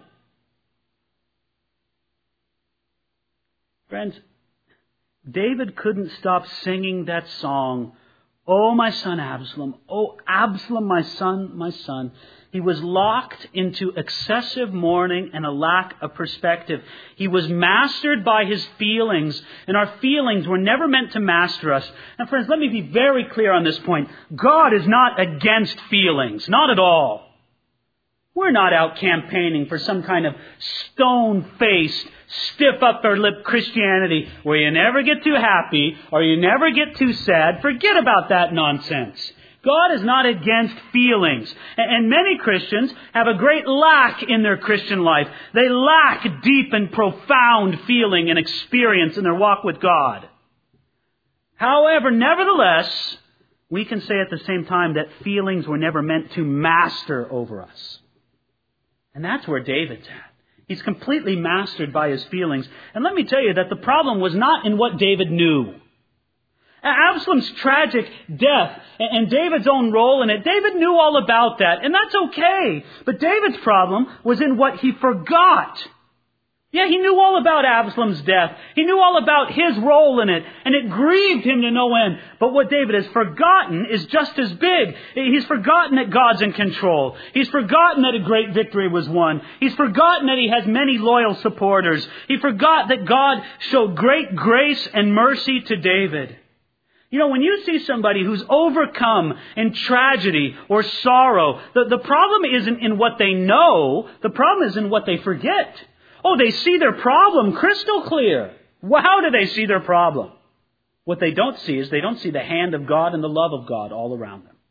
Friends, David couldn't stop singing that song, "Oh, my son Absalom, oh, Absalom, my son, my son." He was locked into excessive mourning and a lack of perspective. He was mastered by his feelings, and our feelings were never meant to master us. And friends, let me be very clear on this point. God is not against feelings, not at all. We're not out campaigning for some kind of stone-faced, stiff-upper-lip Christianity where you never get too happy or you never get too sad. Forget about that nonsense. God is not against feelings. And many Christians have a great lack in their Christian life. They lack deep and profound feeling and experience in their walk with God. However, nevertheless, we can say at the same time that feelings were never meant to master over us. And that's where David's at. He's completely mastered by his feelings. And let me tell you that the problem was not in what David knew. Absalom's tragic death and David's own role in it, David knew all about that, and that's okay. But David's problem was in what he forgot. Yeah, he knew all about Absalom's death. He knew all about his role in it, and it grieved him to no end. But what David has forgotten is just as big. He's forgotten that God's in control. He's forgotten that a great victory was won. He's forgotten that he has many loyal supporters. He forgot that God showed great grace and mercy to David. You know, when you see somebody who's overcome in tragedy or sorrow, the, the problem isn't in what they know. The problem is in what they forget. Oh, they see their problem crystal clear. Well, how do they see their problem? What they don't see is they don't see the hand of God and the love of God all around them.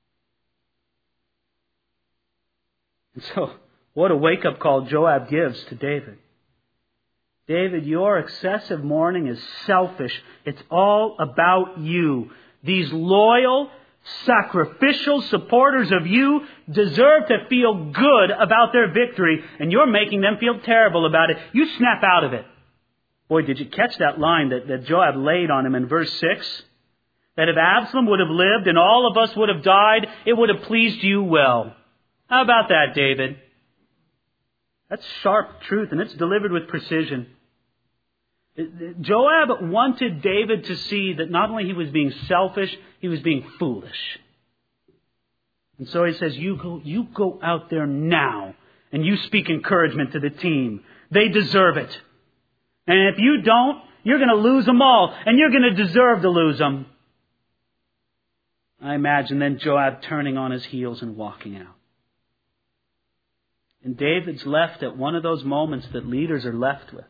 And so, what a wake-up call Joab gives to David. David, your excessive mourning is selfish. It's all about you. These loyal, sacrificial supporters of you deserve to feel good about their victory, and you're making them feel terrible about it. You snap out of it. Boy, did you catch that line that, that Joab laid on him in verse six? That if Absalom would have lived and all of us would have died, it would have pleased you well. How about that, David? That's sharp truth, and it's delivered with precision. Joab wanted David to see that not only he was being selfish, he was being foolish. And so he says, you go, you go out there now and you speak encouragement to the team. They deserve it. And if you don't, you're going to lose them all, and you're going to deserve to lose them. I imagine then Joab turning on his heels and walking out. And David's left at one of those moments that leaders are left with.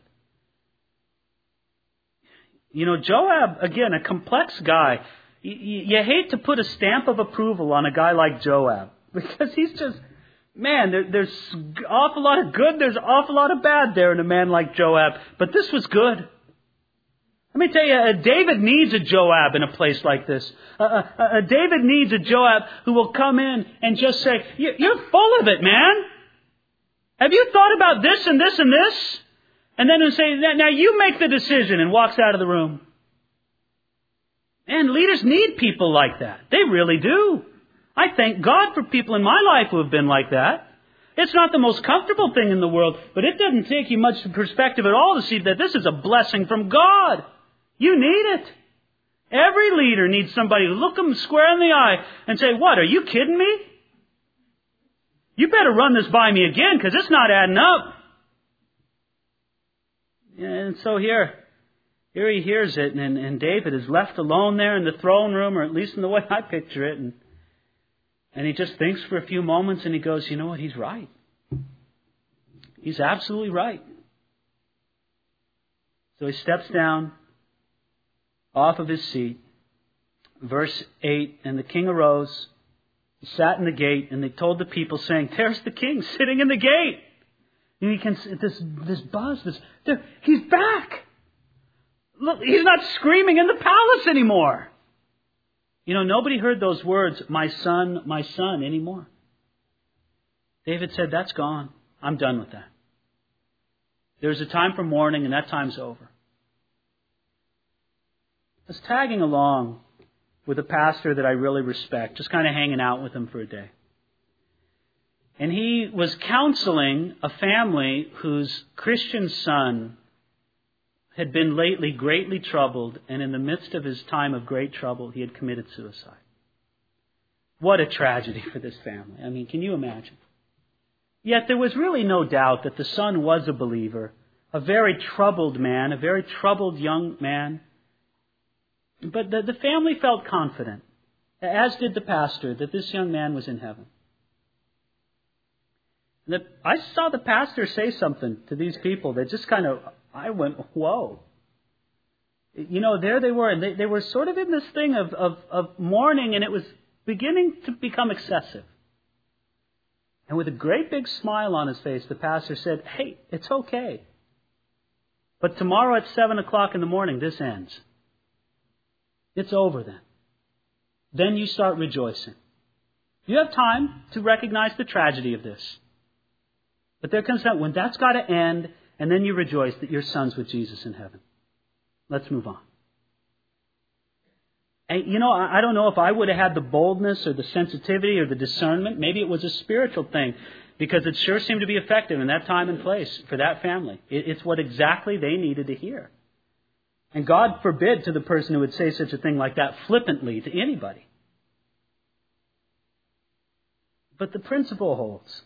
You know, Joab, again, a complex guy. You, you hate to put a stamp of approval on a guy like Joab, because he's just, man, there, there's an awful lot of good, there's an awful lot of bad there in a man like Joab. But this was good. Let me tell you, uh, David needs a Joab in a place like this. Uh, uh, uh, David needs a Joab who will come in and just say, you're full of it, man. Have you thought about this and this and this? And then he'll say, now you make the decision, and walks out of the room. And leaders need people like that. They really do. I thank God for people in my life who have been like that. It's not the most comfortable thing in the world, but it doesn't take you much perspective at all to see that this is a blessing from God. You need it. Every leader needs somebody to look them square in the eye and say, what, are you kidding me? You better run this by me again, because it's not adding up. And so here, here he hears it, and, and David is left alone there in the throne room, or at least in the way I picture it. And, and he just thinks for a few moments, and he goes, you know what, he's right. He's absolutely right. So he steps down off of his seat. Verse eight, and the king arose, he sat in the gate, and they told the people, saying, there's the king sitting in the gate. And you can this this buzz, this there, he's back. Look, he's not screaming in the palace anymore. You know, nobody heard those words, my son, my son, anymore. David said, that's gone. I'm done with that. There's a time for mourning, and that time's over. I was tagging along with a pastor that I really respect, just kind of hanging out with him for a day. And he was counseling a family whose Christian son had been lately greatly troubled, and in the midst of his time of great trouble, he had committed suicide. What a tragedy for this family. I mean, can you imagine? Yet there was really no doubt that the son was a believer, a very troubled man, a very troubled young man. But the, the family felt confident, as did the pastor, that this young man was in heaven. The, I saw the pastor say something to these people that just kind of, I went, whoa. You know, there they were, and they, they were sort of in this thing of, of, of mourning, and it was beginning to become excessive. And with a great big smile on his face, the pastor said, hey, it's okay. But tomorrow at seven o'clock in the morning, this ends. It's over then. Then you start rejoicing. You have time to recognize the tragedy of this. But there comes a time when that's got to end, and then you rejoice that your son's with Jesus in heaven. Let's move on. And, you know, I don't know if I would have had the boldness or the sensitivity or the discernment. Maybe it was a spiritual thing, because it sure seemed to be effective in that time and place for that family. It's what exactly they needed to hear. And God forbid to the person who would say such a thing like that flippantly to anybody. But the principle holds.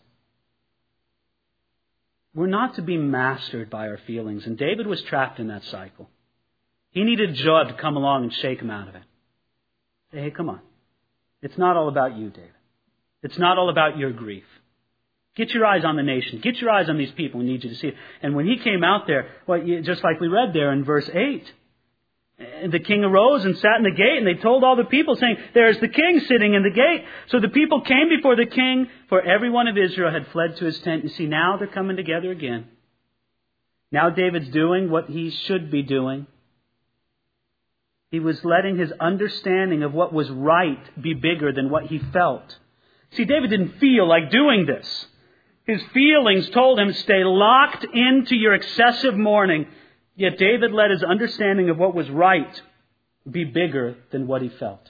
We're not to be mastered by our feelings. And David was trapped in that cycle. He needed Joab to come along and shake him out of it. Say, hey, come on. It's not all about you, David. It's not all about your grief. Get your eyes on the nation. Get your eyes on these people. We need you to see it. And when he came out there, well, just like we read there in verse eight, the king arose and sat in the gate, and they told all the people, saying, there's the king sitting in the gate. So the people came before the king, for every one of Israel had fled to his tent. You see, now they're coming together again. Now David's doing what he should be doing. He was letting his understanding of what was right be bigger than what he felt. See, David didn't feel like doing this. His feelings told him, stay locked into your excessive mourning. Yet David let his understanding of what was right be bigger than what he felt.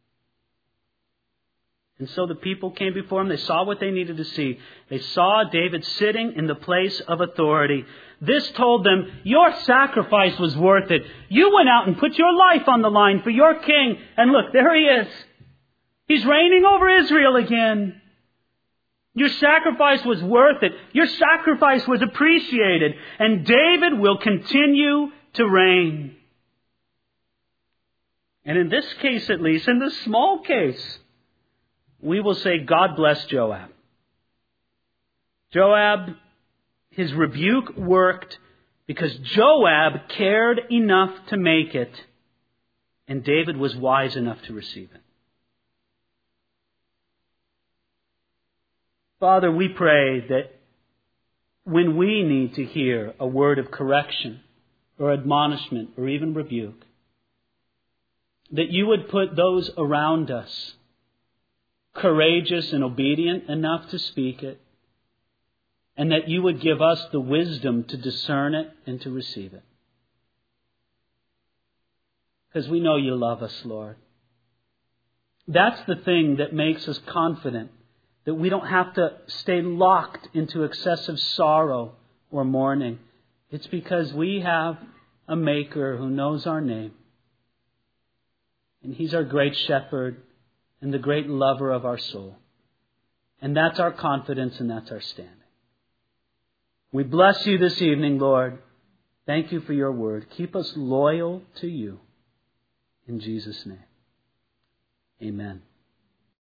And so the people came before him. They saw what they needed to see. They saw David sitting in the place of authority. This told them, your sacrifice was worth it. You went out and put your life on the line for your king. And look, there he is. He's reigning over Israel again. Your sacrifice was worth it. Your sacrifice was appreciated. And David will continue to reign. And in this case, at least, in this small case, we will say, God bless Joab. Joab, his rebuke worked because Joab cared enough to make it, and David was wise enough to receive it. Father, we pray that when we need to hear a word of correction or admonishment or even rebuke, that you would put those around us courageous and obedient enough to speak it, and that you would give us the wisdom to discern it and to receive it. Because we know you love us, Lord. That's the thing that makes us confident that we don't have to stay locked into excessive sorrow or mourning. It's because we have a Maker who knows our name. And He's our great shepherd and the great lover of our soul. And that's our confidence and that's our standing. We bless you this evening, Lord. Thank you for your word. Keep us loyal to you. In Jesus' name. Amen.